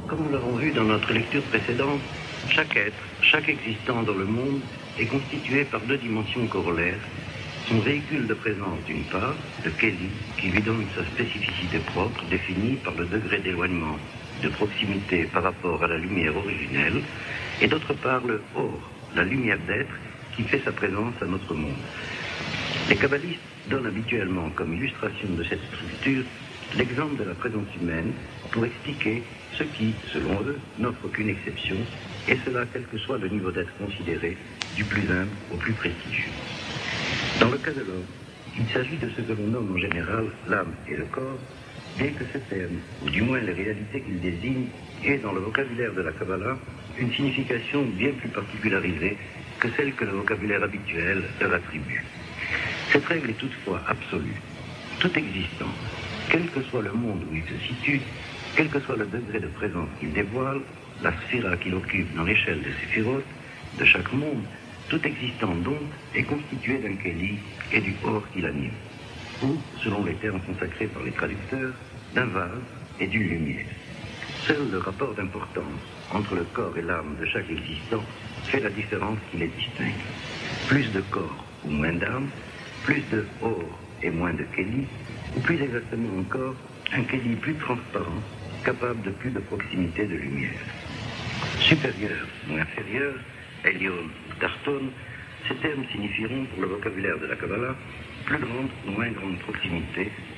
Comme nous l'avons vu dans notre lecture précédente, chaque être, chaque existant dans le monde est constitué par deux dimensions corollaires. Son véhicule de présence d'une part, le Kelly, qui lui donne sa spécificité propre, définie par le degré d'éloignement, de proximité par rapport à la lumière originelle, et d'autre part le Or, la lumière d'être, qui fait sa présence à notre monde. Les kabbalistes donnent habituellement comme illustration de cette structure l'exemple de la présence humaine pour expliquer ce qui, selon eux, n'offre aucune exception, et cela quel que soit le niveau d'être considéré, du plus humble au plus prestigieux. Dans le cas de l'homme, il s'agit de ce que l'on nomme en général l'âme et le corps, bien que ce terme, ou du moins les réalités qu'il désigne, ait dans le vocabulaire de la Kabbalah une signification bien plus particularisée que celle que le vocabulaire habituel leur attribue. Cette règle est toutefois absolue. Tout existant, quel que soit le monde où il se situe, quel que soit le degré de présence qu'il dévoile, la sphira qu'il occupe dans l'échelle de séphiroth, de chaque monde, tout existant donc est constitué d'un Keli et du Or qui l'anime, ou, selon les termes consacrés par les traducteurs, d'un vase et d'une lumière. Seul le rapport d'importance entre le corps et l'âme de chaque existant fait la différence qui les distingue. Plus de corps ou moins d'âme, plus de Or et moins de Keli, ou plus exactement encore, un Keli plus transparent, capable de plus de proximité de lumière. Supérieur ou inférieur, Elyon ou Tarton, ces termes signifieront pour le vocabulaire de la Kabbalah plus grande ou moins grande proximité,